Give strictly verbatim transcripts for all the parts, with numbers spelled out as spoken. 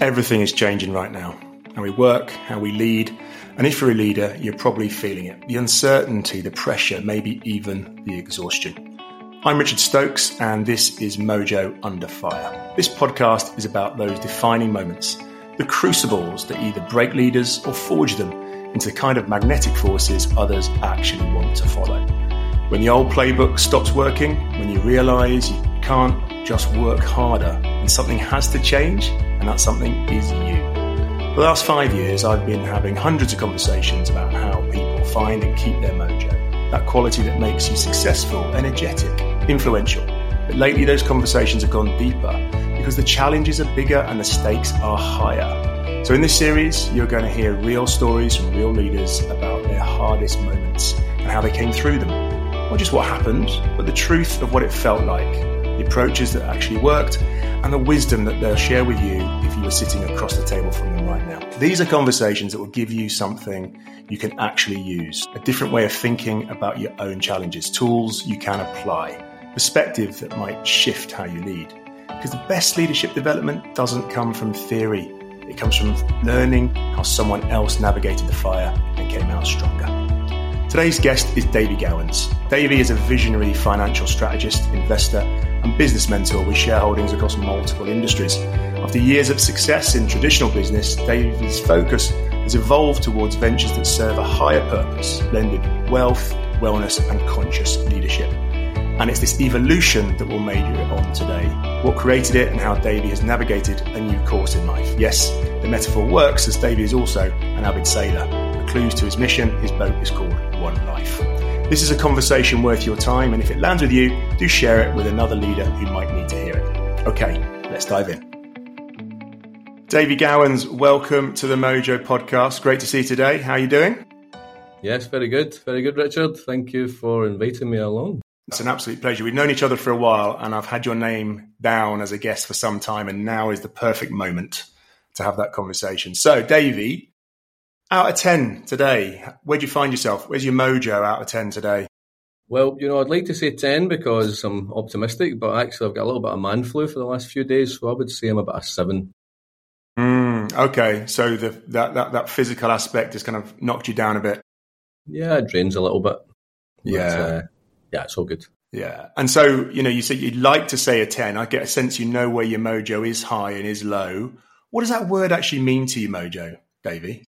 Everything is changing right now. How we work, how we lead. And if you're a leader, you're probably feeling it. The uncertainty, the pressure, maybe even the exhaustion. I'm Richard Stokes, and this is Mojo Under Fire. This podcast is about those defining moments, the crucibles that either break leaders or forge them into the kind of magnetic forces others actually want to follow. When the old playbook stops working, when you realise you can't just work harder and something has to change, and that something is you. For the last five years, I've been having hundreds of conversations about how people find and keep their mojo, that quality that makes you successful, energetic, influential. But lately, those conversations have gone deeper because the challenges are bigger and the stakes are higher. So in this series, you're going to hear real stories from real leaders about their hardest moments and how they came through them. Not just what happened, but the truth of what it felt like, the approaches that actually worked, and the wisdom that they'll share with you if you were sitting across the table from them right now. These are conversations that will give you something you can actually use, a different way of thinking about your own challenges, tools you can apply, perspective that might shift how you lead. Because the best leadership development doesn't come from theory. It comes from learning how someone else navigated the fire and came out stronger. Today's guest is Davey Gowans. Davey is a visionary financial strategist, investor, and business mentor with shareholdings across multiple industries. After years of success in traditional business, Davey's focus has evolved towards ventures that serve a higher purpose, blended wealth, wellness, and conscious leadership. And it's this evolution that will major it on today. What created it and how Davey has navigated a new course in life. Yes, the metaphor works, as Davey is also an avid sailor. The clues to his mission, his boat is called One Life. This is a conversation worth your time, and if it lands with you, do share it with another leader who might need to hear it. Okay, let's dive in. Davey Gowans, welcome to the Mojo podcast. Great to see you today. How are you doing? Yes, very good. Very good, Richard. Thank you for inviting me along. It's an absolute pleasure. We've known each other for a while, and I've had your name down as a guest for some time, and now is the perfect moment to have that conversation. So, Davey, out of ten today, where'd you find yourself? Where's your mojo out of ten today? Well, you know, I'd like to say ten because I'm optimistic, but actually I've got a little bit of man flu for the last few days, so I would say I'm about a seven. Mm, okay, so the, that, that that physical aspect has kind of knocked you down a bit. Yeah, it drains a little bit. But, yeah. Uh, yeah, it's all good. Yeah. And so, you know, you said you'd like to say a ten. I get a sense you know where your mojo is high and is low. What does that word actually mean to you, mojo, Davey?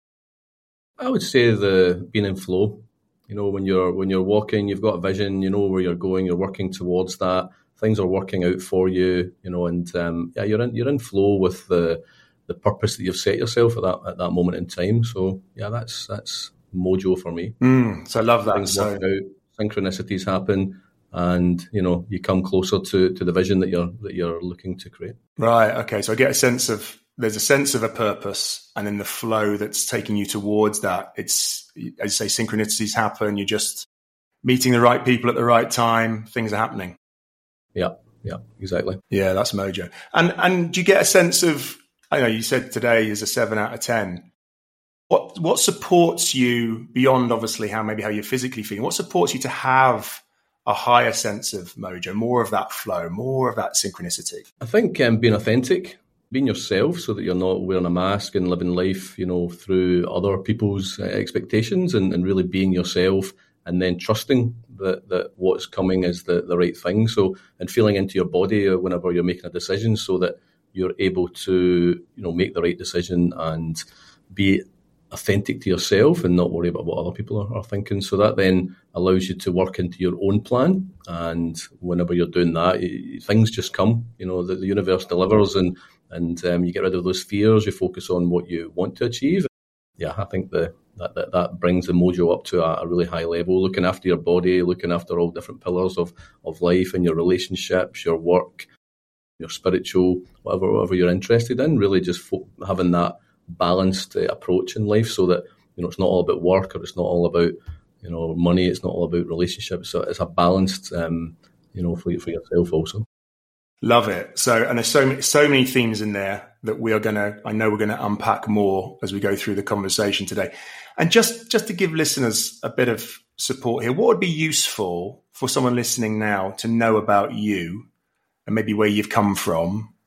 I would say the being in flow. You know, when you're when you're walking, you've got a vision, you know where you're going, you're working towards that. Things are working out for you, you know, and um, yeah, you're in you're in flow with the the purpose that you've set yourself at that at that moment in time. So yeah, that's that's mojo for me. Mm, so I love that. Things so work out, synchronicities happen, and you know you come closer to, to the vision that you're that you're looking to create. Right. Okay. So I get a sense of there's a sense of a purpose, and then the flow that's taking you towards that. It's, as you say, synchronicities happen. You're just meeting the right people at the right time. Things are happening. Yeah. Yeah. Exactly. Yeah. That's mojo. And and do you get a sense of? I know you said today is a seven out of ten. What what supports you beyond obviously how maybe how you're physically feeling? What supports you to have a higher sense of mojo, more of that flow, more of that synchronicity? I think um, being authentic, being yourself, so that you're not wearing a mask and living life, you know, through other people's uh, expectations, and, and really being yourself, and then trusting that that what's coming is the, the right thing. So, and feeling into your body whenever you're making a decision, so that you're able to, you know, make the right decision and be authentic to yourself and not worry about what other people are, are thinking. So that then allows you to work into your own plan. And whenever you're doing that, you, things just come. You know, the, the universe delivers, and and um, you get rid of those fears. You focus on what you want to achieve. Yeah, I think the that that, that brings the mojo up to a, a really high level. Looking after your body, looking after all different pillars of of life and your relationships, your work, your spiritual, whatever whatever you're interested in. Really, just fo- having that balanced uh, approach in life, so that you know it's not all about work, or it's not all about you know money. It's not all about relationships. So it's a balanced, um, you know, for for yourself also. Love it. So, and there's so many, so many themes in there that we are going to, I know we're going to unpack more as we go through the conversation today. And just, just to give listeners a bit of support here, what would be useful for someone listening now to know about you and maybe where you've come from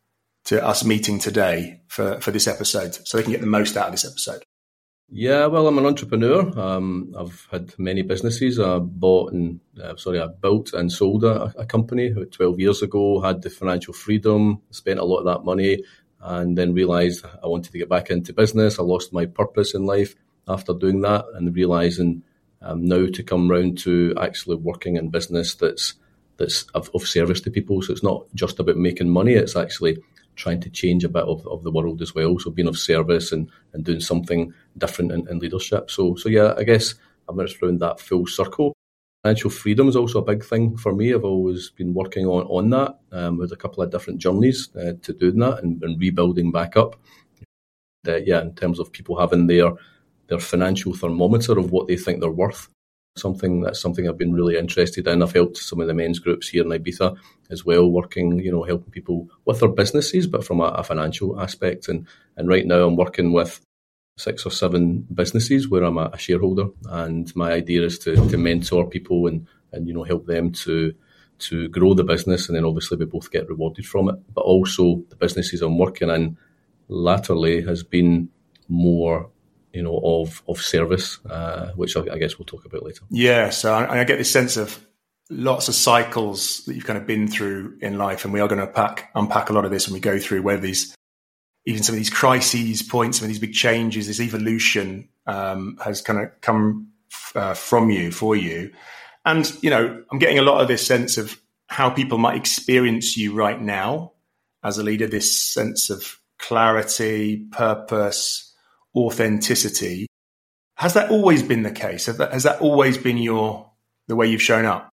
to us meeting today for, for this episode so they can get the most out of this episode? Yeah, well, I'm an entrepreneur. Um, I've had many businesses. I bought and, uh, sorry, I built and sold a, a company about twelve years ago, had the financial freedom, spent a lot of that money, and then realised I wanted to get back into business. I lost my purpose in life after doing that, and realising um, now to come round to actually working in business that's that's of, of service to people. So it's not just about making money, it's actually trying to change a bit of, of the world as well. So being of service and, and doing something different in, in leadership. So so yeah, I guess I've just found that full circle. Financial freedom is also a big thing for me. I've always been working on, on that um, with a couple of different journeys uh, to doing that and, and rebuilding back up. Uh, yeah, in terms of people having their their financial thermometer of what they think they're worth. Something that's something I've been really interested in. I've helped some of the men's groups here in Ibiza as well, working, you know, helping people with their businesses, but from a, a financial aspect. And and right now I'm working with six or seven businesses where I'm a, a shareholder, and my idea is to, to mentor people and, and, you know, help them to to grow the business, and then obviously we both get rewarded from it. But also the businesses I'm working in latterly has been more, you know, of of service, uh, which I, I guess we'll talk about later. Yeah, so I, I get this sense of lots of cycles that you've kind of been through in life, and we are going to pack, unpack a lot of this when we go through where these, even some of these crises points, some of these big changes, this evolution um, has kind of come uh, from you, for you. And, you know, I'm getting a lot of this sense of how people might experience you right now as a leader, this sense of clarity, purpose, authenticity. Has that always been the case? Has that, has that always been your the way you've shown up?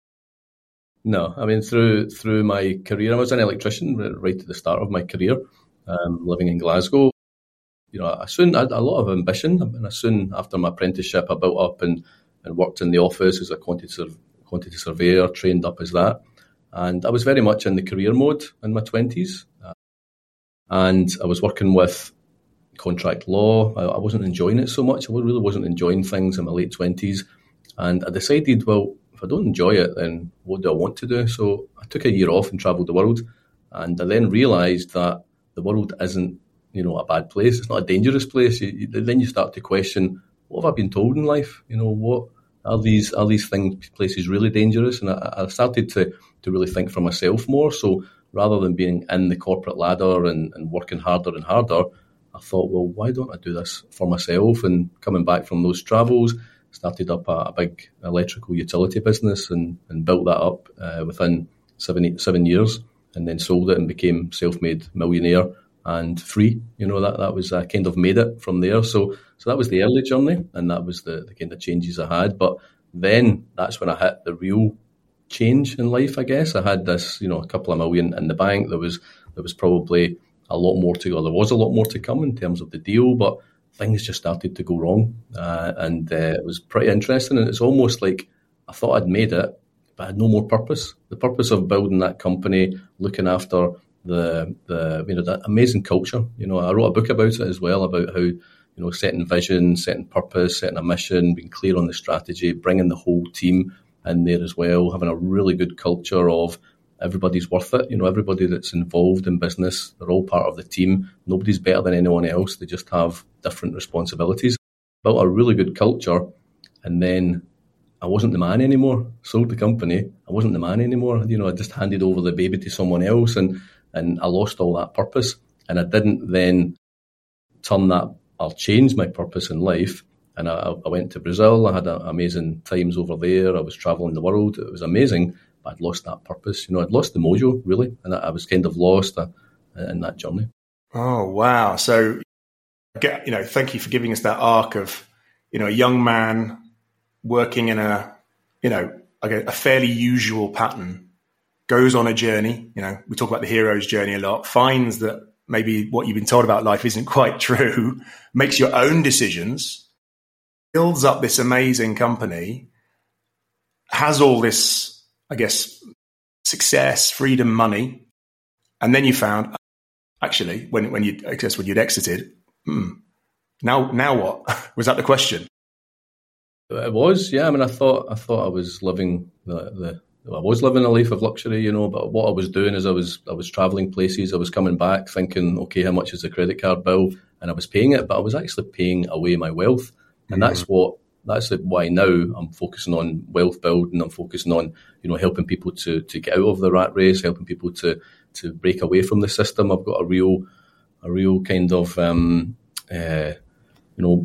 No, I mean, through through my career, I was an electrician right at the start of my career, um, living in Glasgow. You know, I soon had a lot of ambition, and I soon, after my apprenticeship, I built up and, and worked in the office as a quantity, quantity surveyor, trained up as that. And I was very much in the career mode in my twenties. Uh, and I was working with contract law. I, I wasn't enjoying it so much. I really wasn't enjoying things in my late twenties. And I decided, well, if I don't enjoy it, then what do I want to do? So I took a year off and travelled the world. And I then realised that the world isn't, you know, a bad place. It's not a dangerous place. You, you, then you start to question, what have I been told in life? You know, what are these are these things, places really dangerous? And I, I started to, to really think for myself more. So rather than being in the corporate ladder and, and working harder and harder, I thought, well, why don't I do this for myself? And coming back from those travels, started up a, a big electrical utility business and, and built that up uh, within seven, eight, seven years, and then sold it and became self-made millionaire and free. You know, that that was, I kind of made it from there. So so that was the early journey, and that was the, the kind of changes I had. But then that's when I hit the real change in life, I guess. I had this, you know, a couple of million in the bank. There was there was probably a lot more to go. There was a lot more to come in terms of the deal, but things just started to go wrong. Uh, and uh, it was pretty interesting. And it's almost like I thought I'd made it, but I had no more purpose. The purpose of building that company, looking after the, the you know, that amazing culture. You know, I wrote a book about it as well, about how, you know, setting vision, setting purpose, setting a mission, being clear on the strategy, bringing the whole team in there as well, having a really good culture of everybody's worth it. You know, everybody that's involved in business, they're all part of the team. Nobody's better than anyone else. They just have different responsibilities. Built a really good culture, and then I wasn't the man anymore. Sold the company. I wasn't the man anymore. You know, I just handed over the baby to someone else, and, and I lost all that purpose. And I didn't then turn that or change my purpose in life. And I, I went to Brazil. I had a, amazing times over there. I was traveling the world. It was amazing. But I'd lost that purpose. You know, I'd lost the mojo, really. And I was kind of lost uh, in that journey. Oh, wow. So, you know, thank you for giving us that arc of, you know, a young man working in a, you know, like a, a fairly usual pattern, goes on a journey. You know, we talk about the hero's journey a lot, finds that maybe what you've been told about life isn't quite true, makes your own decisions, builds up this amazing company, has all this, I guess, success, freedom, money. And then you found, actually, when, when you, I guess when you'd exited, hmm, now, now what? Was that the question? It was, yeah. I mean, I thought, I thought I was living the, the, I was living a life of luxury, you know, but what I was doing is I was I was travelling places, I was coming back thinking, okay, how much is the credit card bill? And I was paying it, but I was actually paying away my wealth. And mm. that's what that's why now I'm focusing on wealth building. I'm focusing on, you know, helping people to to get out of the rat race, helping people to to break away from the system. I've got a real a real kind of um, uh, you know,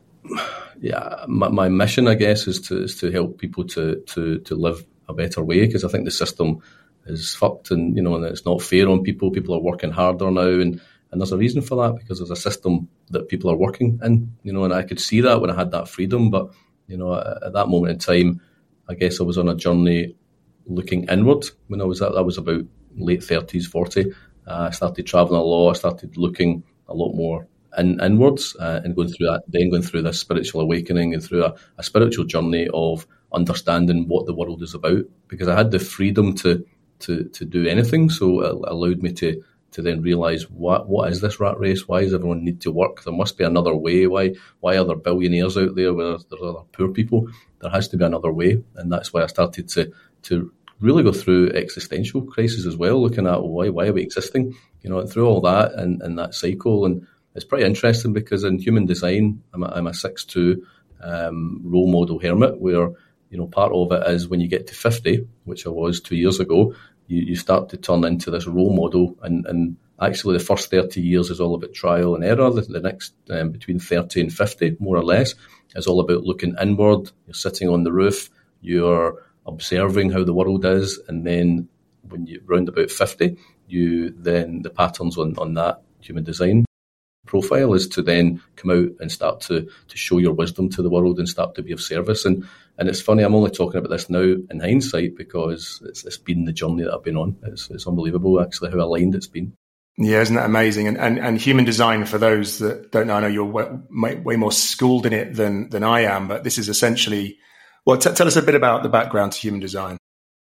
yeah, my, my mission, I guess, is to is to help people to to to live a better way, because I think the system is fucked, and you know, and it's not fair on people. People are working harder now, and, and there's a reason for that, because there's a system that people are working in, you know, and I could see that when I had that freedom. But you know, at, at that moment in time, I guess I was on a journey looking inward. When I was at, I was about late thirties, forty. Uh, I started traveling a lot. I started looking a lot more in, inwards uh, and going through that, then going through this spiritual awakening and through a, a spiritual journey of understanding what the world is about, because I had the freedom to to to do anything. So it allowed me to to then realise what what is this rat race? Why does everyone need to work? There must be another way. Why why are there billionaires out there where there's other poor people? There has to be another way, and that's why I started to to really go through existential crisis as well, looking at why why are we existing? You know, through all that and, and that cycle. And it's pretty interesting, because in human design, I'm a, I'm a six two um, role model hermit, where you know, part of it is when you get to fifty, which I was two years ago, you, you start to turn into this role model. And, and actually the first thirty years is all about trial and error. The, the next, um, between thirty and fifty, more or less, is all about looking inward. You're sitting on the roof, you're observing how the world is. And then when you round about fifty, you then, the patterns on, on that human design profile is to then come out and start to to show your wisdom to the world and start to be of service. And and it's funny, I'm only talking about this now in hindsight, because it's, it's been the journey that I've been on. It's, it's unbelievable, actually, how aligned it's been. Yeah, isn't that amazing? And, and and human design, for those that don't know, I know you're way, way more schooled in it than than I am, but this is essentially, well, t- tell us a bit about the background to human design.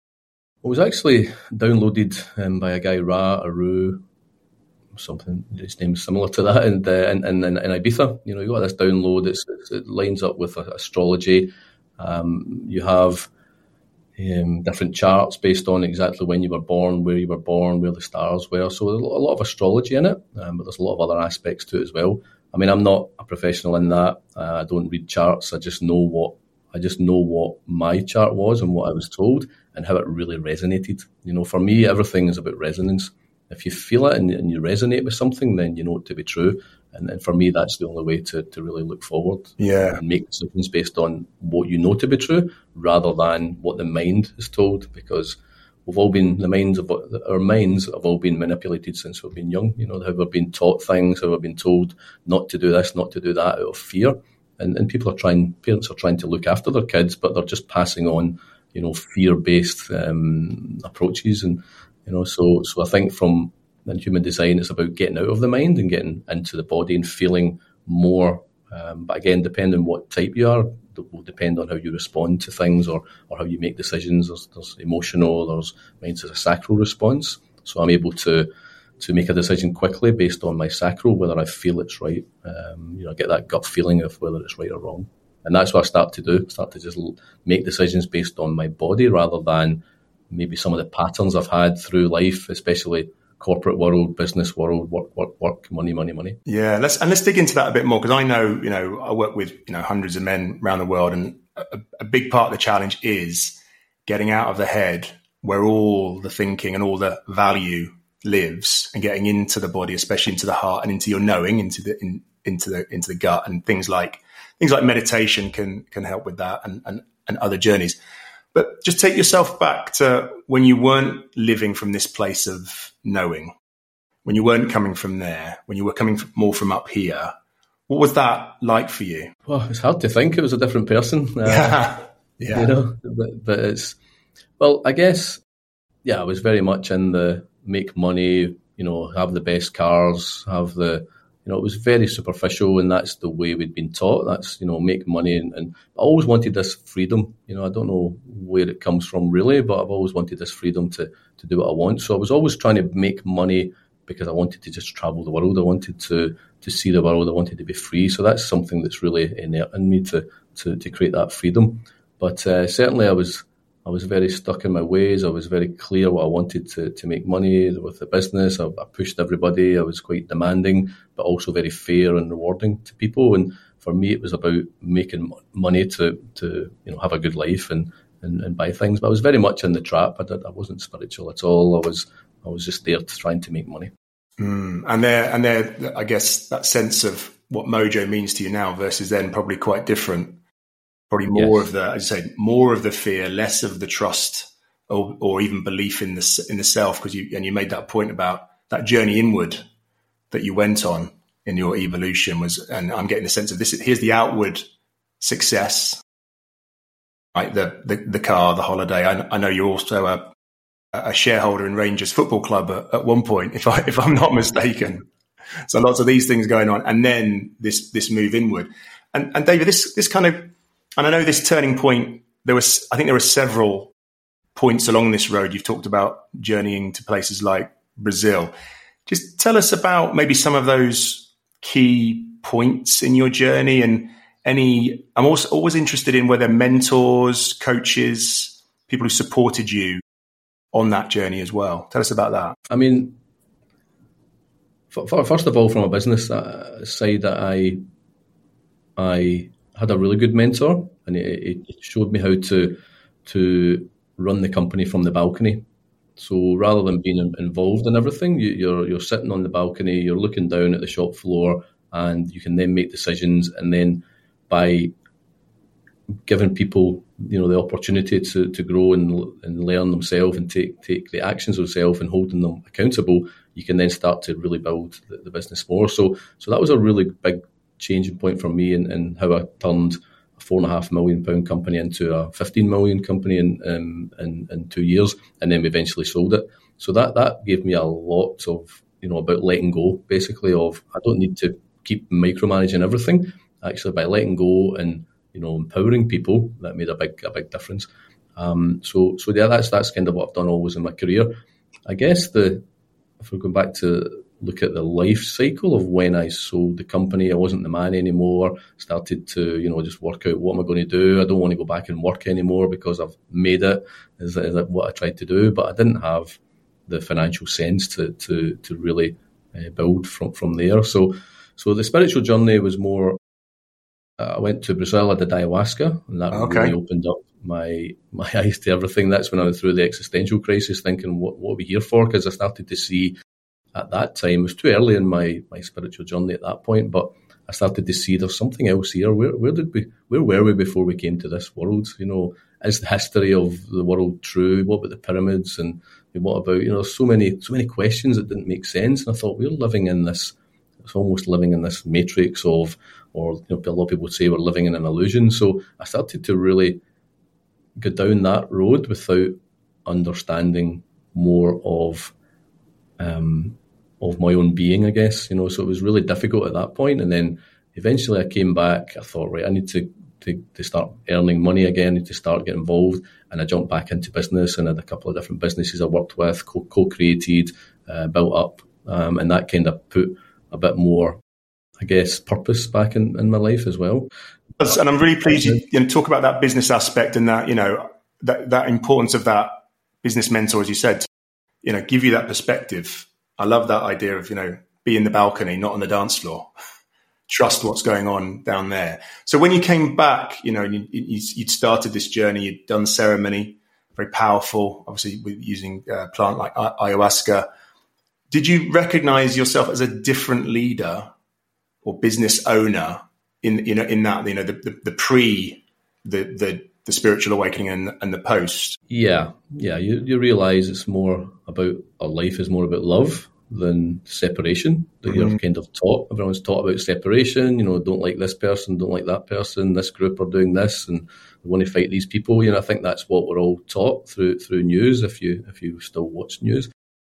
It was actually downloaded um, by a guy, Ra Aru, something, his name's similar to that, and uh, in, in, in Ibiza. You know, you got this download, it's, it's, it lines up with astrology. Um, you have um, different charts based on exactly when you were born, where you were born, where the stars were. So there's a lot of astrology in it, um, but there's a lot of other aspects to it as well. I mean, I'm not a professional in that. Uh, I don't read charts. I just know what I just know what my chart was and what I was told and how it really resonated. You know, for me, everything is about resonance. If you feel it and, and you resonate with something, then you know it to be true. And, and for me, that's the only way to, to really look forward. Yeah. And make decisions based on what you know to be true, rather than what the mind is told. Because we've all been, the minds of our minds have all been manipulated since we've been young. You know, how we've been taught things, how we've been told not to do this, not to do that, out of fear. And and people are trying, parents are trying to look after their kids, but they're just passing on, you know, fear-based um, approaches. And you know, so so I think from in human design, it's about getting out of the mind and getting into the body and feeling more. Um, but again, depending on what type you are, it will depend on how you respond to things, or, or how you make decisions. There's, there's emotional, there's mine's a sacral response. So I'm able to to make a decision quickly based on my sacral, whether I feel it's right. Um, you know, I get that gut feeling of whether it's right or wrong. And that's what I start to do. I start to just make decisions based on my body, rather than maybe some of the patterns I've had through life, especially corporate world, business world, work, work, work, money, money, money. Yeah, let's and let's dig into that a bit more, because I know, you know, I work with, you know, hundreds of men around the world, and a, a big part of the challenge is getting out of the head where all the thinking and all the value lives, and getting into the body, especially into the heart and into your knowing, into the in, into the into the gut. And things like things like meditation can can help with that, and and, and other journeys. But just take yourself back to when you weren't living from this place of knowing, when you weren't coming from there, when you were coming more from up here. What was that like for you? Well, it's hard to think it was a different person. Uh, yeah. You know, but, but it's, well, I guess, yeah, I was very much in the make money, you know, have the best cars, have the, you know, it was very superficial, and that's the way we'd been taught. That's, you know, make money. And, and I always wanted this freedom. You know, I don't know where it comes from really, but I've always wanted this freedom to, to do what I want. So I was always trying to make money because I wanted to just travel the world. I wanted to to see the world. I wanted to be free. So that's something that's really inherent in me to, to, to create that freedom. But uh, certainly I was I was very stuck in my ways. I was very clear what I wanted to, to make money with the business. I, I pushed everybody. I was quite demanding, but also very fair and rewarding to people. And for me, it was about making money to, to you know, have a good life and, and, and buy things. But I was very much in the trap. I, did, I wasn't spiritual at all. I was I was just there trying to make money. Mm. And there, and there, I guess that sense of what Mojo means to you now versus then probably quite different. Probably more yes. of the, as you say, more of the fear, less of the trust, or, or even belief in the in the self. Because you and you made that point about that journey inward that you went on in your evolution was, and I'm getting the sense of this. Here's the outward success, right? The the, the car, the holiday. I, I know you're also a, a shareholder in Rangers Football Club at, at one point, if I if I'm not mistaken. So lots of these things going on, and then this this move inward. And and David, this this kind of And I know this turning point, there was, I think there were several points along this road. You've talked about journeying to places like Brazil. Just tell us about maybe some of those key points in your journey, and any, I'm also always interested in whether mentors, coaches, people who supported you on that journey as well. Tell us about that. I mean, for, for, first of all, from a business side, I, I, had a really good mentor, and it, it showed me how to to run the company from the balcony. So rather than being involved in everything, you, you're you're sitting on the balcony, you're looking down at the shop floor, and you can then make decisions. And then by giving people, you know, the opportunity to, to grow and and learn themselves and take take the actions themselves and holding them accountable, you can then start to really build the, the business more. So so that was a really big changing point for me, and, and how I turned a four and a half million pound company into a fifteen million company in, um, in in two years, and then we eventually sold it. So that that gave me a lot of, you know, about letting go, basically, of I don't need to keep micromanaging everything. Actually, by letting go and, you know, empowering people, that made a big a big difference. Um, so so yeah, that's that's kind of what I've done always in my career. I guess the if we're going back to look at the life cycle of when I sold the company, I wasn't the man anymore. Started to, you know, just work out what am I going to do. I don't want to go back and work anymore because I've made it, is, is what I tried to do. But I didn't have the financial sense to to to really uh, build from, from there. So so the spiritual journey was more, uh, I went to Brazil, I did ayahuasca, and that okay. really opened up my my eyes to everything. That's when I went through the existential crisis, thinking, what, what are we here for? Because I started to see at that time, it was too early in my, my spiritual journey at that point, but I started to see there's something else here. Where where did we where were we before we came to this world? You know, is the history of the world true? What about the pyramids? And what about, you know, so many so many questions that didn't make sense. And I thought, we're living in this, it's almost living in this matrix of, or, you know, a lot of people would say we're living in an illusion. So I started to really go down that road without understanding more of um of my own being, I guess, you know, so it was really difficult at that point. And then eventually I came back, I thought, right, I need to, to, to start earning money again, I need to start getting involved. And I jumped back into business, and I had a couple of different businesses I worked with, co- co-created, uh, built up, um, and that kind of put a bit more, I guess, purpose back in, in my life as well. And I'm really pleased you, you know, talk about that business aspect and that, you know, that, that importance of that business mentor, as you said, to, you know, give you that perspective. I love that idea of, you know, be in the balcony, not on the dance floor. Trust what's going on down there. So when you came back, you know, you, you, you'd started this journey, you'd done ceremony, very powerful, obviously with using a plant like ayahuasca. Did you recognize yourself as a different leader or business owner in, you know, in that, you know, the, the, the pre, the, the, the spiritual awakening and, and the post? Yeah, yeah. You, you realize it's more about, our life is more about love than separation that mm-hmm. you're kind of taught. Everyone's taught about separation, you know, don't like this person, don't like that person, this group are doing this and we want to fight these people. You know, I think that's what we're all taught through through news, if you if you still watch news.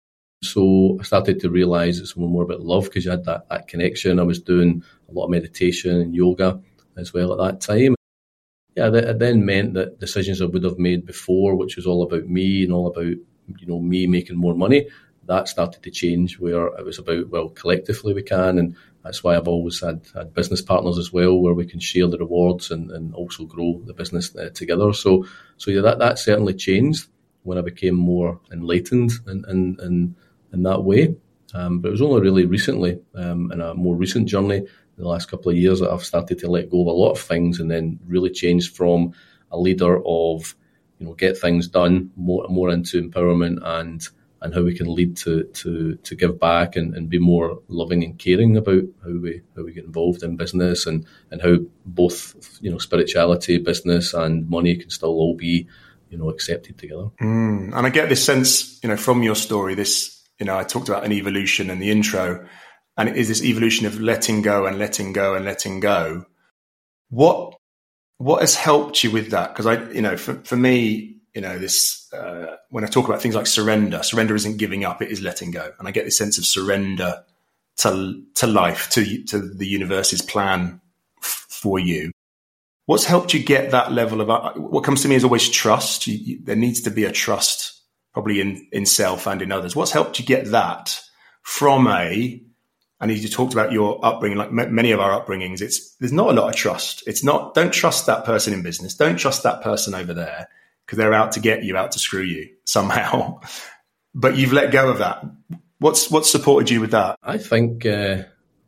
So I started to realize it's more about love, because you had that, that connection. I was doing a lot of meditation and yoga as well at that time. Yeah, it then meant that decisions I would have made before, which was all about me and all about, you know, me making more money, that started to change, where it was about, well, collectively we can, and that's why I've always had, had business partners as well, where we can share the rewards and, and also grow the business uh, together. So, so yeah, that, that certainly changed when I became more enlightened in, in, in, in that way. Um, but it was only really recently, um, in a more recent journey, in the last couple of years, that I've started to let go of a lot of things and then really changed from a leader of, you know, get things done, more more into empowerment and and how we can lead to to to give back and, and be more loving and caring about how we how we get involved in business, and, and how both, you know, spirituality, business and money can still all be, you know, accepted together. Mm, and I get this sense, you know, from your story, this, you know, I talked about an evolution in the intro, and it is this evolution of letting go and letting go and letting go. What what has helped you with that? Because I, you know, for, for me, you know, this, uh, when I talk about things like surrender, surrender isn't giving up, it is letting go. And I get this sense of surrender to, to life, to, to the universe's plan f- for you. What's helped you get that level of, uh, what comes to me is always trust. You, you, there needs to be a trust probably in, in self and in others. What's helped you get that from a, and you talked about your upbringing, like m- many of our upbringings, it's, there's not a lot of trust. It's not, don't trust that person in business. Don't trust that person over there, because they're out to get you, out to screw you somehow. But you've let go of that. What's what's supported you with that? I think uh,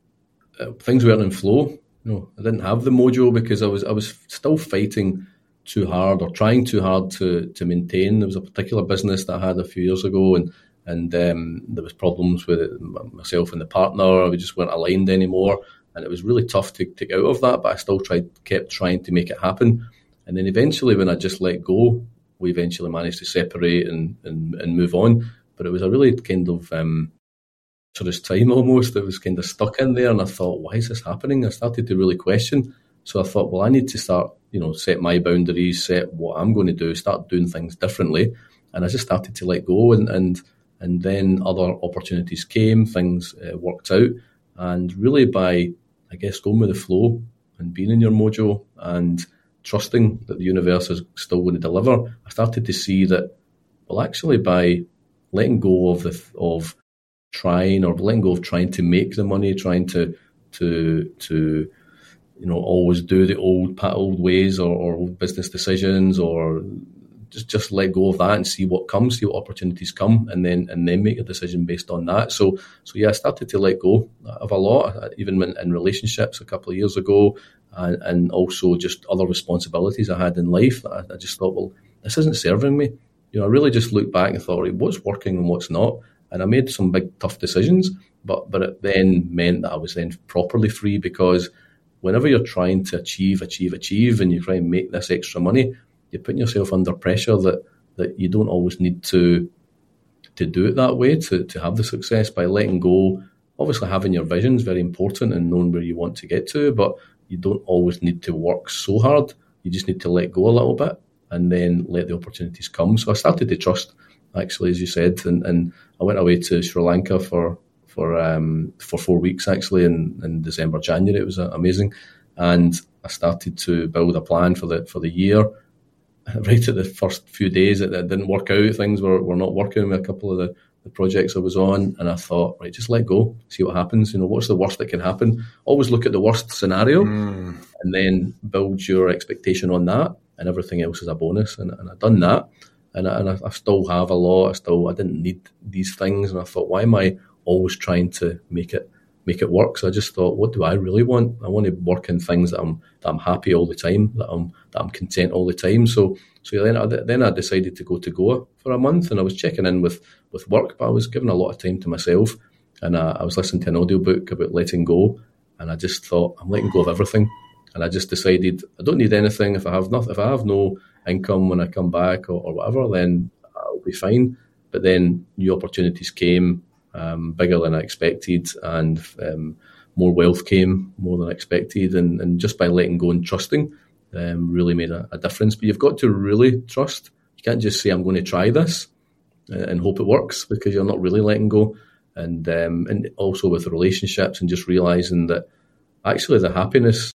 uh, things weren't in flow. No, I didn't have the mojo because I was I was still fighting too hard or trying too hard to to maintain. There was a particular business that I had a few years ago, and and um, there was problems with it, myself and the partner. We just weren't aligned anymore, and it was really tough to, to get out of that. But I still tried, kept trying to make it happen. And then eventually, when I just let go, we eventually managed to separate and, and, and move on. But it was a really kind of um, sort of time almost. It was kind of stuck in there. And I thought, why is this happening? I started to really question. So I thought, well, I need to start, you know, set my boundaries, set what I'm going to do, start doing things differently. And I just started to let go. And and, and then other opportunities came, things uh, worked out. And really by, I guess, going with the flow and being in your mojo and trusting that the universe is still going to deliver, I started to see that, well, actually, by letting go of the of trying or letting go of trying to make the money, trying to to to you know always do the old old ways or, or old business decisions, or just just let go of that and see what comes, see what opportunities come, and then and then make a decision based on that. So so yeah, I started to let go of a lot, even in, in relationships a couple of years ago. And, and also just other responsibilities I had in life. I, I just thought, well, this isn't serving me. You know, I really just looked back and thought, right, what's working and what's not? And I made some big, tough decisions, but but it then meant that I was then properly free, because whenever you're trying to achieve, achieve, achieve, and you try and make this extra money, you're putting yourself under pressure that, that you don't always need to to do it that way to, to have the success. By letting go, obviously having your vision is very important and knowing where you want to get to, but you don't always need to work so hard. You just need to let go a little bit and then let the opportunities come. So I started to trust, actually, as you said, and, and I went away to Sri Lanka for for um, for four weeks, actually, in, in December, January. It was amazing. And I started to build a plan for the for the year. Right at the first few days, it, it didn't work out. Things were, were not working with a couple of the the projects I was on, and I thought, right, just let go, see what happens. You know, what's the worst that can happen? Always look at the worst scenario, mm. and then build your expectation on that, and everything else is a bonus. And, and I've done that, and I, and I, I still have a lot. I still, I didn't need these things, and I thought, why am I always trying to make it make it work? So I just thought, what do I really want? I want to work in things that I'm that I'm happy all the time, that I'm that I'm content all the time. So so then I, then I decided to go to Goa for a month, and I was checking in with, with work, but I was giving a lot of time to myself, and I, I was listening to an audiobook about letting go, and I just thought, I'm letting go of everything, and I just decided I don't need anything. If I have nothing, if I have no income when I come back or, or whatever, then I'll be fine. But then new opportunities came, um, bigger than I expected, and um, more wealth came more than I expected, and, and just by letting go and trusting, um, really made a, a difference. But you've got to really trust. You can't just say, I'm going to try this and hope it works, because you're not really letting go. And um, and also with relationships, and just realising that actually the happiness,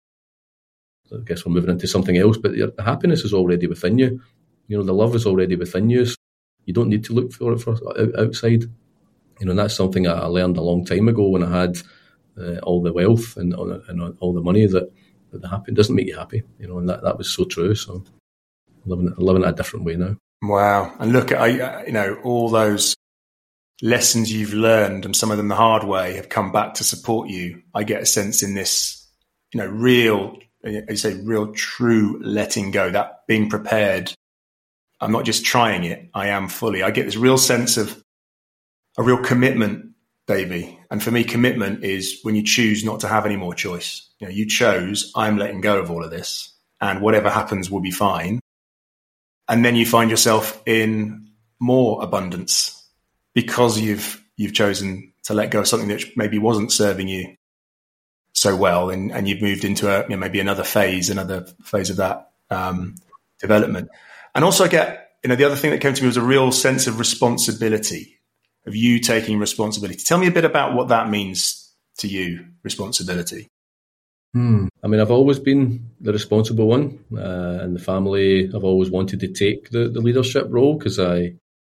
I guess we're moving into something else, but the happiness is already within you. You know, the love is already within you. So you don't need to look for it for outside. You know, and that's something I learned a long time ago when I had uh, all the wealth and, and all the money that, that happened. It doesn't make you happy, you know, and that, that was so true. So I'm living, I'm living it a different way now. Wow. And look, I, you know, all those lessons you've learned, and some of them the hard way, have come back to support you. I get a sense in this, you know, real, as you say, real true letting go, that being prepared. I'm not just trying it, I am fully. I get this real sense of a real commitment, Davey. And for me, commitment is when you choose not to have any more choice. You know, you chose, I'm letting go of all of this, and whatever happens will be fine. And then you find yourself in more abundance because you've you've chosen to let go of something that maybe wasn't serving you so well, and, and you've moved into a, you know, maybe another phase, another phase of that um, development. And also I get, you know, the other thing that came to me was a real sense of responsibility, of you taking responsibility. Tell me a bit about what that means to you, responsibility. Hmm. I mean, I've always been the responsible one uh, in the family. I've always wanted to take the, the leadership role because I,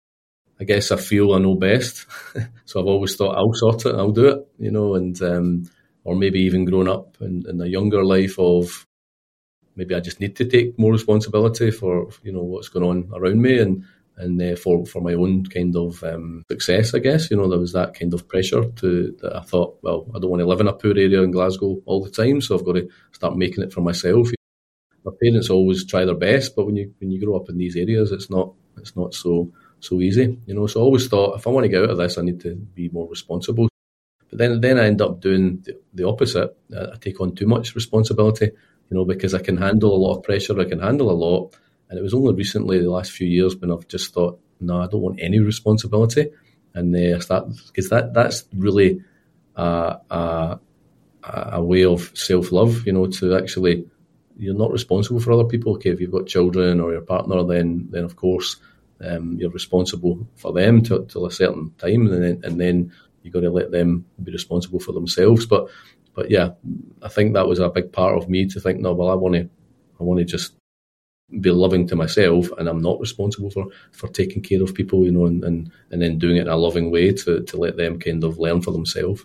I guess I feel I know best. So I've always thought I'll sort it, I'll do it, you know, and um, or maybe even grown up in, in a younger life of maybe I just need to take more responsibility for, you know, what's going on around me and and uh, for, for my own kind of um, success, I guess. You know, there was that kind of pressure to that I thought, well, I don't want to live in a poor area in Glasgow all the time, so I've got to start making it for myself. My parents always try their best, but when you when you grow up in these areas, it's not it's not so so easy, you know. So I always thought if I want to get out of this, I need to be more responsible. But then then I end up doing the, the opposite. I take on too much responsibility, you know, because I can handle a lot of pressure, I can handle a lot. And it was only recently, the last few years, when I've just thought, no, I don't want any responsibility. And uh, I start, because that, that's really uh, a, a way of self-love, you know, to actually, you're not responsible for other people. Okay, if you've got children or your partner, then then of course um, you're responsible for them till, till a certain time, and then, and then you've got to let them be responsible for themselves. But but yeah, I think that was a big part of me to think, no, well, I want to, I want to just be loving to myself, and I'm not responsible for, for taking care of people, you know, and, and, and then doing it in a loving way to, to let them kind of learn for themselves.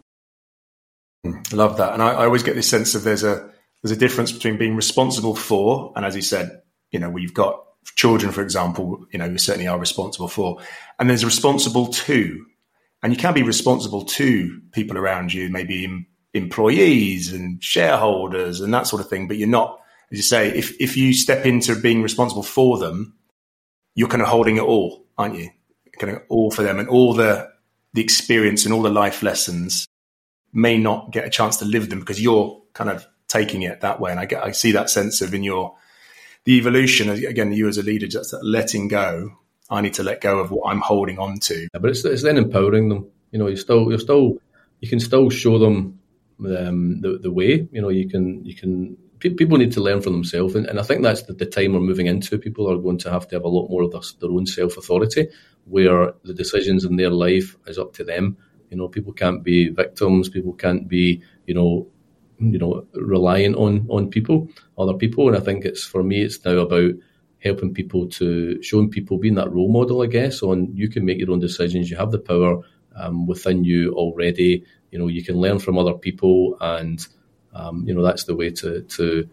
I love that. And I, I always get this sense of there's a there's a difference between being responsible for, and as you said, you know, we've got children, for example, you know, you certainly are responsible for, and there's responsible to. And you can be responsible to people around you, maybe em- employees and shareholders and that sort of thing, but you're not, as you say, if, if you step into being responsible for them, you're kind of holding it all, aren't you? Kind of all for them, and all the the experience and all the life lessons may not get a chance to live them because you're kind of taking it that way. And I get, I see that sense of in your, the evolution, again, you as a leader, just that letting go. I need to let go of what I'm holding on to. Yeah, but it's, it's then empowering them. You know, you still, you're still, you can still show them um, the the way. You know, you can, you can. People need to learn for themselves, and, and I think that's the, the time we're moving into. People are going to have to have a lot more of their, their own self-authority, where the decisions in their life is up to them. You know, people can't be victims. People can't be, you know, you know, reliant on on people, other people. And I think it's, for me, it's now about helping people, to showing people, being that role model, I guess, on you can make your own decisions. You have the power um, within you already. You know, you can learn from other people, and um, you know, that's the way to to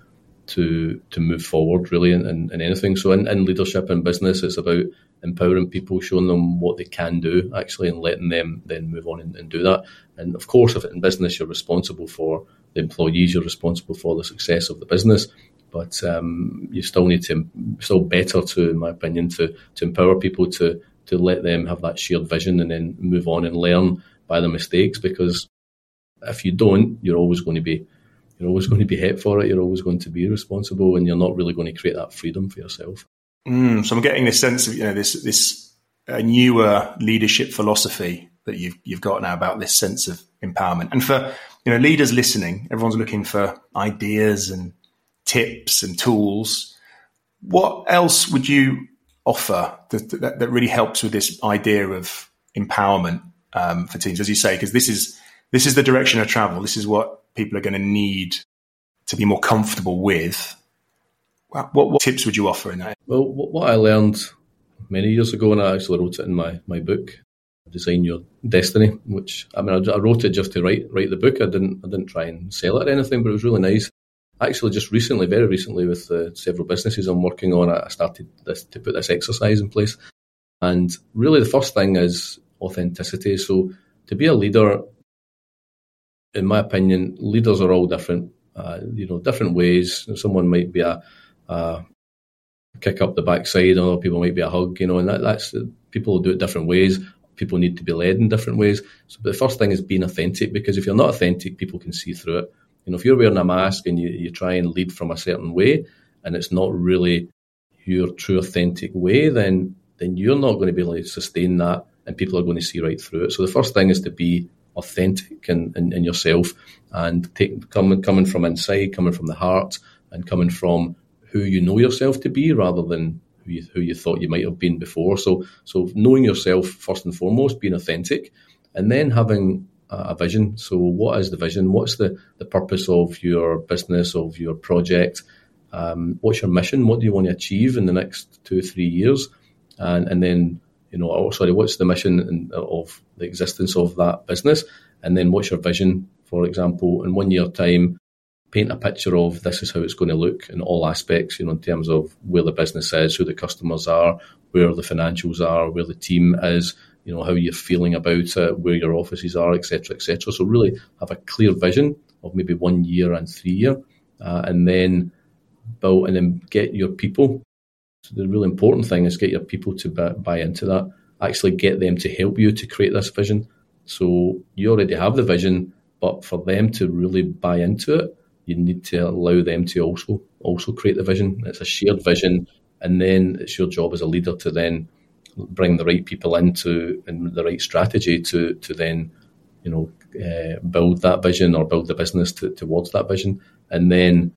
to to move forward, really, in, in, in anything. So in, in leadership and business, it's about empowering people, showing them what they can do, actually, and letting them then move on and, and do that. And of course, if in business you're responsible for the employees, you're responsible for the success of the business. But um, you still need to, still better to, in my opinion, to to empower people to to let them have that shared vision and then move on and learn by the mistakes. Because if you don't, you're always going to be you're always going to be hit for it. You're always going to be responsible, and you're not really going to create that freedom for yourself. Mm, so I'm getting this sense of, you know, this this uh, newer leadership philosophy that you've you've got now about this sense of empowerment. And for, you know, leaders listening, everyone's looking for ideas and tips and tools. What else would you offer that, that, that really helps with this idea of empowerment um, for teams, as you say, because this is this is the direction of travel. This is what people are going to need to be more comfortable with. What, what tips would you offer in that? Well, what I learned many years ago, and I actually wrote it in my, my book, design your destiny. Which I mean, I, I wrote it just to write write the book. I didn't I didn't try and sell it or anything, but it was really nice. Actually, just recently, very recently, with uh, several businesses I'm working on, I started this, to put this exercise in place. And really, the first thing is authenticity. So, to be a leader, in my opinion, leaders are all different. Uh, you know, different ways. Someone might be a, a kick up the backside, other people might be a hug. You know, and that, that's people do it different ways. People need to be led in different ways. So, the first thing is being authentic, because if you're not authentic, people can see through it. You know, if you're wearing a mask and you, you try and lead from a certain way, and it's not really your true authentic way, then then you're not going to be able to sustain that, and people are going to see right through it. So the first thing is to be authentic in, in, in yourself, and take coming coming from inside, coming from the heart, and coming from who you know yourself to be, rather than who you, who you thought you might have been before. So so knowing yourself first and foremost, being authentic, and then having a vision. So what is the vision? What's the, the purpose of your business, of your project? Um, what's your mission? What do you want to achieve in the next two or three years? And and then, you know, oh, sorry, what's the mission in, of the existence of that business? And then what's your vision? For example, in one year time, paint a picture of this is how it's going to look in all aspects, you know, in terms of where the business is, who the customers are, where the financials are, where the team is, you know, how you're feeling about it, where your offices are, et cetera, et cetera. So really have a clear vision of maybe one year and three year, uh, and then build and then get your people. So the really important thing is get your people to buy, buy into that. Actually get them to help you to create this vision. So you already have the vision, but for them to really buy into it, you need to allow them to also also create the vision. It's a shared vision, and then it's your job as a leader to then bring the right people into and the right strategy to to then, you know, uh, build that vision or build the business to, towards that vision. And then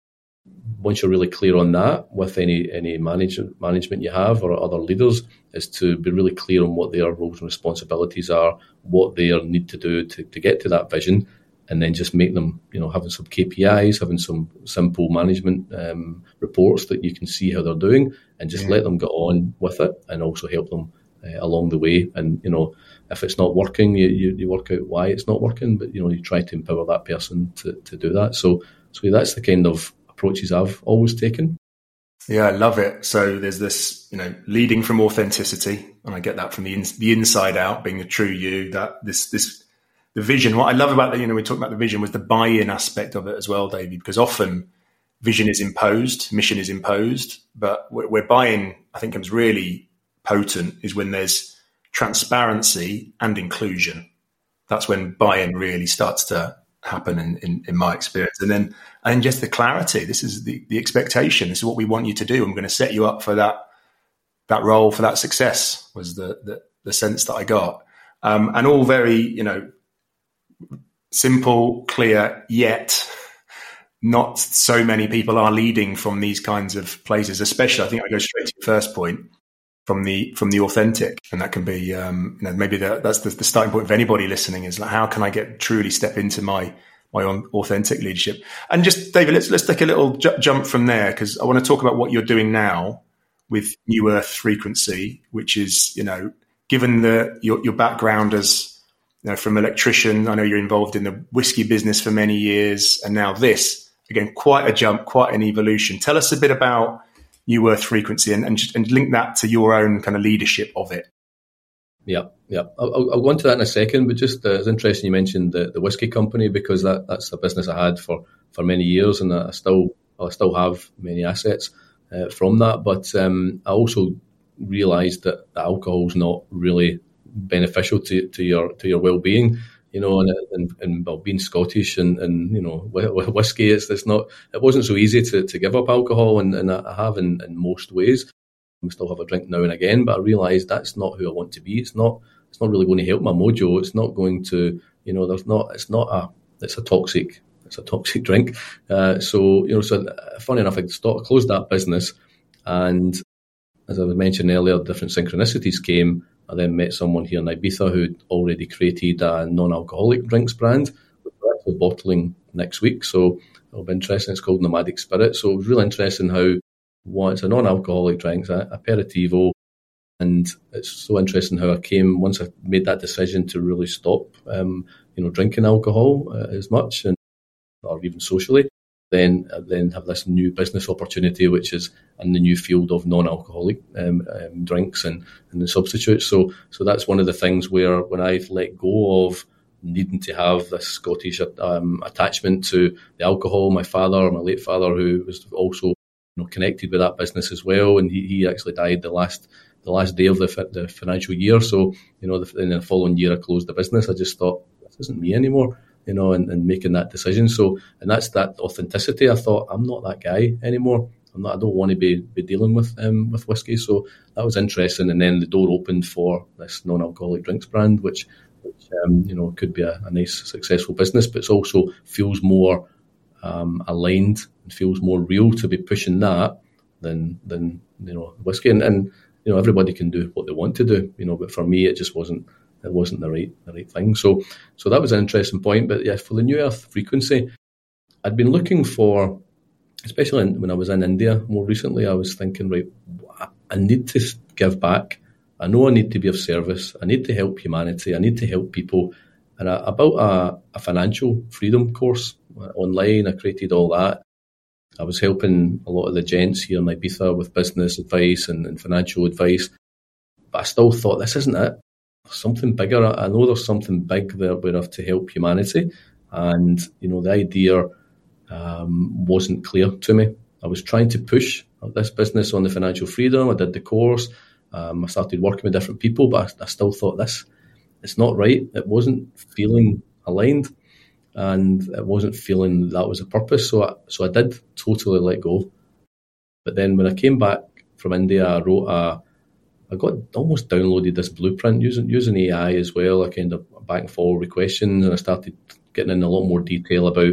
once you're really clear on that, with any any manage, management you have or other leaders, is to be really clear on what their roles and responsibilities are, what they need to do to, to get to that vision, and then just make them, you know, having some K P Is, having some simple management um, reports that you can see how they're doing, and just yeah. let them get on with it, and also help them uh, along the way. And, you know, if it's not working, you, you, you work out why it's not working, but, you know, you try to empower that person to, to do that. So, so that's the kind of approaches I've always taken. Yeah, I love it. So there's this, you know, leading from authenticity, and I get that from the in, the inside out, being the true you. That this this the vision. What I love about the, you know, we talked about the vision was the buy-in aspect of it as well, Davey, because often vision is imposed, mission is imposed, but where buy-in, I think, comes really potent is when there's transparency and inclusion. That's when buy-in really starts to happen in, in, in my experience. And then and just the clarity. This is the, the expectation. This is what we want you to do. I'm going to set you up for that that role, for that success, was the the, the sense that I got. Um, and all very, you know, simple, clear, yet not so many people are leading from these kinds of places, especially, I think I go straight to your first point, from the from the authentic. And that can be, um, you know, maybe the, that's the, the starting point of anybody listening, is like, how can I get truly step into my my own authentic leadership? And just, David, let's let's take a little ju- jump from there, because I want to talk about what you're doing now with New Earth Frequency, which is, you know, given the your, your background as, you know, from electrician, I know you're involved in the whiskey business for many years, and now this, again, quite a jump, quite an evolution. Tell us a bit about New Earth Frequency and, and, and link that to your own kind of leadership of it. Yeah, yeah. I'll, I'll go into that in a second, but just uh, it's interesting you mentioned the, the whiskey company, because that, that's a business I had for, for many years, and I still I still have many assets uh, from that. But um, I also realised that the alcohol is not really beneficial to, to your to your well-being. You know, and, and, and well, being Scottish and, and you know, whiskey, it's, it's not, it wasn't so easy to, to give up alcohol, and, and I have in, in most ways. I still have a drink now and again, but I realised that's not who I want to be. It's not, it's not really going to help my mojo. It's not going to, you know, there's not, it's not a, it's a toxic, it's a toxic drink. Uh, so, you know, so funny enough, I stopped, closed that business, and as I was mentioning earlier, different synchronicities came. I then met someone here in Ibiza who'd already created a non-alcoholic drinks brand, which we're actually bottling next week. So it'll be interesting. It's called Nomadic Spirit. So it was really interesting how, well, it's a non-alcoholic drink, it's an aperitivo, And it's so interesting how I came, once I made that decision to really stop, um, you know, drinking alcohol uh, as much, and or even socially, then uh, then have this new business opportunity, which is in the new field of non-alcoholic um, um, drinks and, and the substitutes. So so that's one of the things where when I've let go of needing to have this Scottish um, attachment to the alcohol, my father, my late father, who was also, you know, connected with that business as well, and he, he actually died the last the last day of the, the financial year. So, you know, the, in the following year I closed the business. I just thought, this isn't me anymore, you know, and, and making that decision. So, and that's that authenticity. I thought, I'm not that guy anymore. I'm not, I don't want to be, be dealing with um, with whiskey. So that was interesting. And then the door opened for this non-alcoholic drinks brand, which, which um, you know, could be a, a nice, successful business, but it also feels more um, aligned and feels more real to be pushing that than, than you know, whiskey. And, and you know, everybody can do what they want to do, you know, but for me, it just wasn't, it wasn't the right, the right thing. So, so that was an interesting point. But yeah, for the New Earth frequency, I'd been looking for, especially in, when I was in India more recently, I was thinking, right, I need to give back. I know I need to be of service. I need to help humanity. I need to help people. And I, I built a, a financial freedom course online. I created all that. I was helping a lot of the gents here in Ibiza with business advice and, and financial advice. But I still thought, this isn't it. There's something bigger. I know there's something big there where I have to help humanity. And, you know, the idea um, wasn't clear to me. I was trying to push this business on the financial freedom. I did the course. Um, I started working with different people, but I, I still thought this, it's not right. It wasn't feeling aligned. And it wasn't feeling that was a purpose. So I, so I did totally let go. But then when I came back from India, I wrote a, I got almost downloaded this blueprint using using A I as well. I kind of back and forward with questions, and I started getting in a lot more detail about,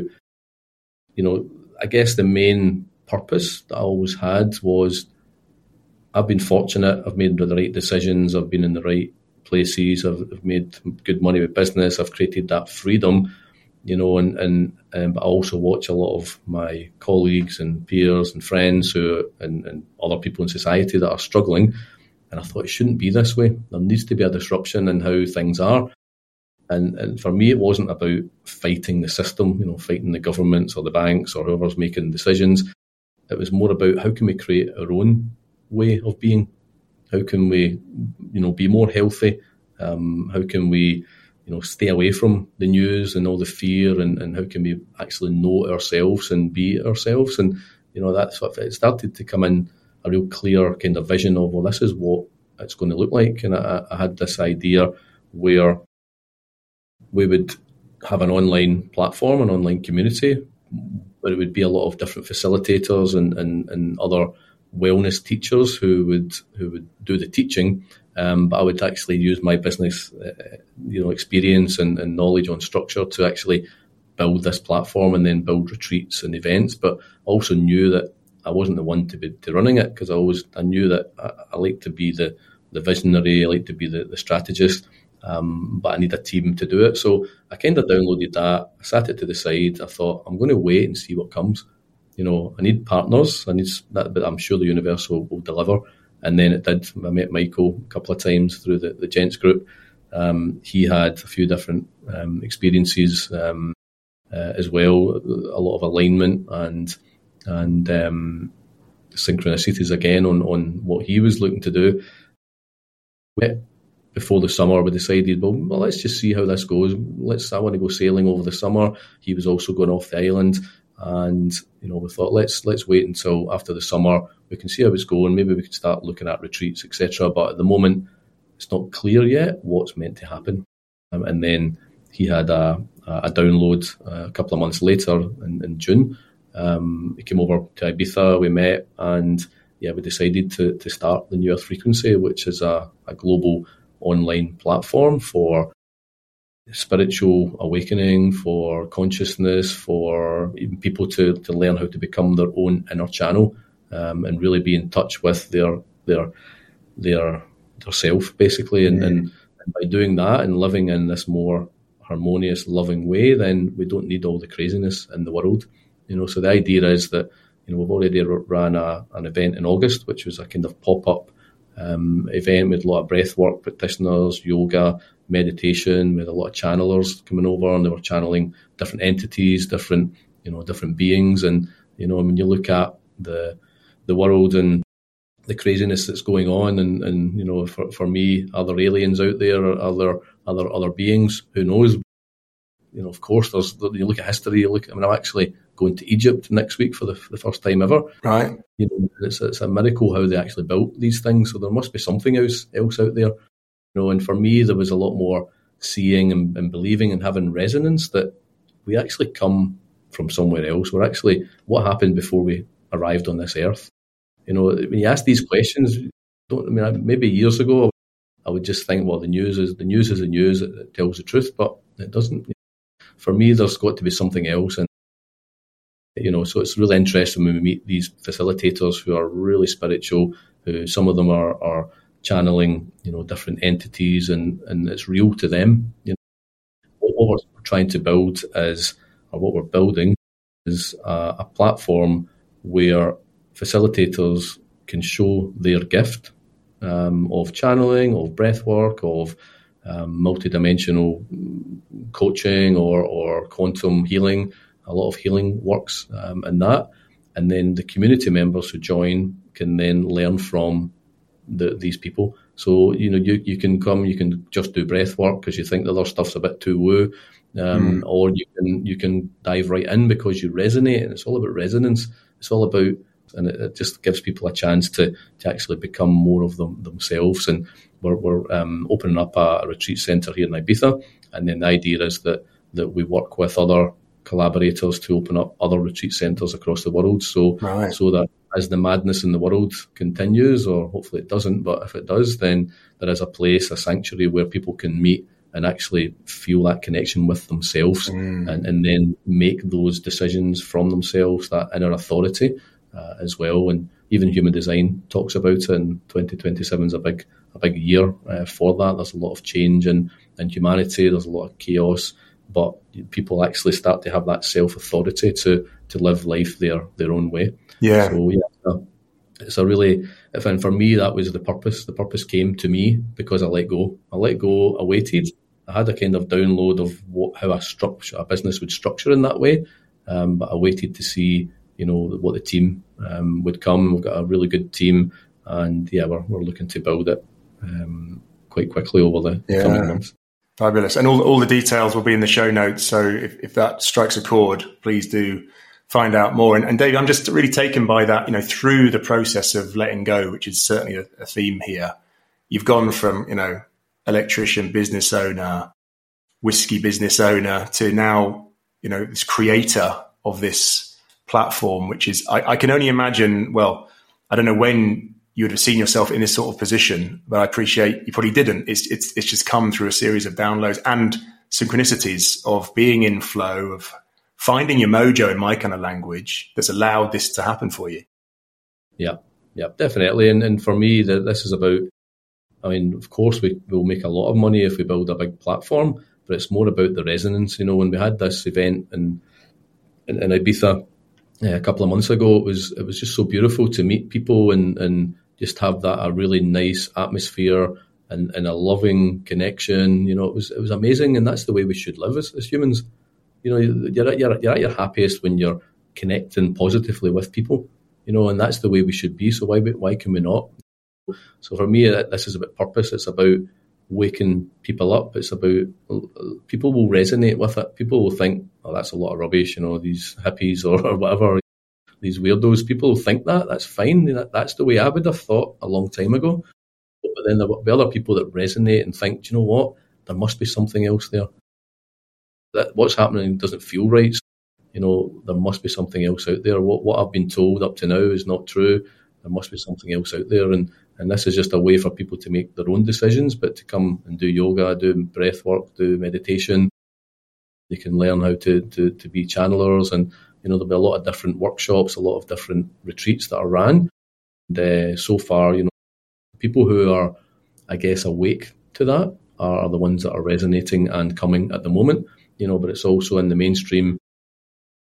you know, I guess the main purpose that I always had was I've been fortunate. I've made the right decisions. I've been in the right places. I've, I've made good money with business. I've created that freedom. You know, and, and um, but I also watch a lot of my colleagues and peers and friends who and, and other people in society that are struggling. And I thought it shouldn't be this way. There needs to be a disruption in how things are. And and for me, it wasn't about fighting the system, you know, fighting the governments or the banks or whoever's making decisions. It was more about how can we create our own way of being? How can we, you know, be more healthy? Um, how can we, you know, stay away from the news and all the fear, and, and how can we actually know ourselves and be ourselves? And, you know, that's what it started to come in, a real clear kind of vision of, well, this is what it's going to look like. And I, I had this idea where we would have an online platform, an online community, where it would be a lot of different facilitators and, and, and other wellness teachers who would who would do the teaching. Um, but I would actually use my business, uh, you know, experience and, and knowledge on structure to actually build this platform and then build retreats and events. But also knew that I wasn't the one to be to running it, because I always I knew that I, I like to be the, the visionary, I like to be the, the strategist, um, but I need a team to do it. So I kind of downloaded that, I sat it to the side. I thought, I'm going to wait and see what comes. You know, I need partners. I need that, but I'm sure the universe will, will deliver. And then it did. I met Michael a couple of times through the, the Gents group. Um, he had a few different um, experiences um, uh, as well, a lot of alignment and and um, synchronicities again on, on what he was looking to do. Before the summer, we decided, well, well, let's just see how this goes. Let's. I want to go sailing over the summer. He was also going off the island. And, you know, we thought, let's let's wait until after the summer. We can see how it's going. Maybe we can start looking at retreats, et cetera. But at the moment, it's not clear yet what's meant to happen. Um, and then he had a, a download a couple of months later in, in June. Um, he came over to Ibiza, we met, and, yeah, we decided to, to start the New Earth Frequency, which is a, a global online platform for spiritual awakening, for consciousness, for even people to, to learn how to become their own inner channel, um, and really be in touch with their their their their self, basically. And, and, and by doing that and living in this more harmonious, loving way, then we don't need all the craziness in the world. You know, so the idea is that, you know, we've already ran a, an event in August, which was a kind of pop-up um, event with a lot of breathwork practitioners, yoga, meditation, with a lot of channelers coming over, and they were channeling different entities, different, you know, different beings. And, you know, when you look at the the world and the craziness that's going on, and, and you know, for, for me, are there aliens out there, or are there other other beings? Who knows? You know, of course, there's. You look at history. You look. I mean, I'm actually going to Egypt next week for the, for the first time ever. Right. You know, it's it's a miracle how they actually built these things. So there must be something else else out there. You know, and for me, there was a lot more seeing and, and believing and having resonance that we actually come from somewhere else. We're actually, what happened before we arrived on this earth? You know, when you ask these questions, don't, I mean, maybe years ago, I would just think, well, the news is the news is the news. It, it tells the truth, but it doesn't. For me, there's got to be something else. And, you know, so it's really interesting when we meet these facilitators who are really spiritual, who some of them are, are channeling, you know, different entities, and, and it's real to them. You know, what we're trying to build is, or what we're building is a, a platform where facilitators can show their gift um, of channeling, of breathwork, of um, multidimensional coaching, or, or quantum healing. A lot of healing works um, in that. And then the community members who join can then learn from the, these people. So, you know, you, you can come, you can just do breath work because you think the other stuff's a bit too woo, um, mm. or you can you can dive right in because you resonate, and it's all about resonance. It's all about, and it, it just gives people a chance to to actually become more of them themselves. And we're, we're um, opening up a, a retreat centre here in Ibiza, and then the idea is that that we work with other collaborators to open up other retreat centres across the world, so right. so that as the madness in the world continues, or hopefully it doesn't, but if it does, then there is a place, a sanctuary where people can meet and actually feel that connection with themselves, mm. and, and then make those decisions from themselves, that inner authority uh, as well. And even Human Design talks about it, and twenty twenty-seven is a big a big year uh, for that. There's a lot of change in, in humanity, there's a lot of chaos, but people actually start to have that self-authority to to live life their their own way. Yeah. So yeah, it's a, it's a really, if, and for me, that was the purpose. The purpose came to me because I let go. I let go, I waited. I had a kind of download of what, how a structure, a business would structure in that way. Um, but I waited to see, you know, what the team um, would come. We've got a really good team, and yeah, we're, we're looking to build it um, quite quickly over the yeah. coming months. Fabulous. And all all the details will be in the show notes. So if, if that strikes a chord, please do find out more. And, and Dave, I'm just really taken by that, you know, through the process of letting go, which is certainly a, a theme here. You've gone from, you know, electrician, business owner, whiskey business owner, to now, you know, this creator of this platform, which is, I, I can only imagine, well, I don't know when you would have seen yourself in this sort of position, but I appreciate you probably didn't. It's it's it's just come through a series of downloads and synchronicities of being in flow, of finding your mojo, in my kind of language, that's allowed this to happen for you. Yeah, yeah, definitely. And and for me, that this is about, I mean, of course, we will make a lot of money if we build a big platform, but it's more about the resonance. You know, when we had this event in in, in Ibiza uh, a couple of months ago, it was it was just so beautiful to meet people and and just have that a really nice atmosphere and, and a loving connection. You know, it was it was amazing, and that's the way we should live as, as humans. You know, you're at, you're, you're at your happiest when you're connecting positively with people. You know, and that's the way we should be. So why why can we not? So for me, this is about purpose. It's about waking people up. It's about, people will resonate with it. People will think, oh, that's a lot of rubbish. You know, these hippies or, or whatever. These weirdos, people think that, that's fine. That's the way I would have thought a long time ago. But then there will be other people that resonate and think, do you know what? There must be something else there. That what's happening doesn't feel right. You know, there must be something else out there. What what I've been told up to now is not true. There must be something else out there. And, and this is just a way for people to make their own decisions, but to come and do yoga, do breath work, do meditation. They can learn how to, to, to be channelers, and you know, there'll be a lot of different workshops, a lot of different retreats that are ran. And, uh, so far, you know, people who are, I guess, awake to that are the ones that are resonating and coming at the moment. You know, but it's also in the mainstream.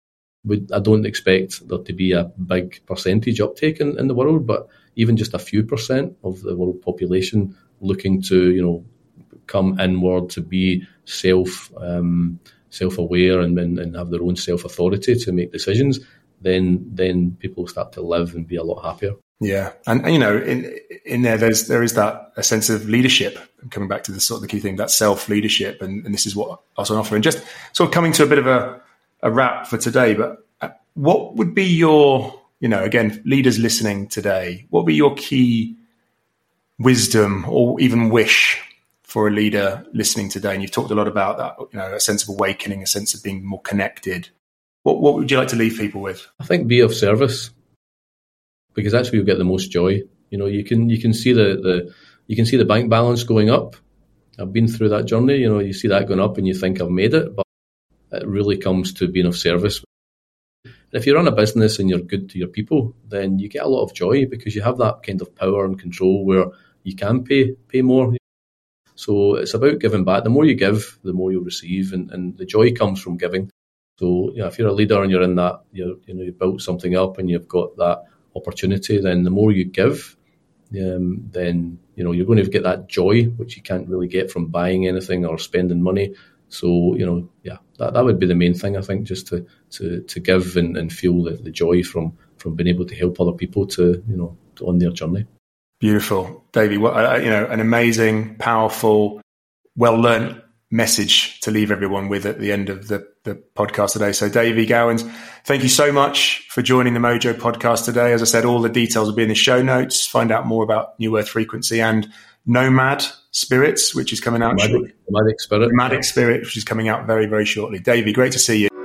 we, I don't expect there to be a big percentage uptake in, in the world, but even just a few percent of the world population looking to, you know, come inward, to be self um, self-aware and, and, and have their own self-authority to make decisions, then then people start to live and be a lot happier. Yeah, and, and you know, in in there, there's there is that a sense of leadership. Coming back to the sort of the key thing, that self-leadership, and, and this is what I was on offer. And just sort of coming to a bit of a, a wrap for today, but what would be your, you know, again, leaders listening today, what would be your key wisdom or even wish for a leader listening today? And you've talked a lot about that, you know, a sense of awakening, a sense of being more connected. What what would you like to leave people with? I think be of service, because that's where you get the most joy. You know, you can you can see the, the you can see the bank balance going up. I've been through that journey. You know, you see that going up and you think I've made it, but it really comes to being of service. If you run a business and you're good to your people, then you get a lot of joy because you have that kind of power and control where you can pay pay more. So it's about giving back. The more you give, the more you'll receive, and, and the joy comes from giving. So, you know, if you're a leader and you're in that, you're, you know, you've built something up and you've got that opportunity, then the more you give, um, then, you know, you're going to get that joy, which you can't really get from buying anything or spending money. So, you know, yeah, that, that would be the main thing, I think, just to to, to give and, and feel the, the joy from, from being able to help other people to, you know, to, on their journey. Beautiful. Davey, what, uh, you know, an amazing, powerful, well-learned message to leave everyone with at the end of the, the podcast today. So Davey Gowans, thank you so much for joining the Mojo podcast today. As I said, all the details will be in the show notes. Find out more about New Earth Frequency and Nomad Spirits, which is coming out Nomadic, shortly. Nomadic Spirit. Nomadic Spirit, which is coming out very, very shortly. Davey, great to see you.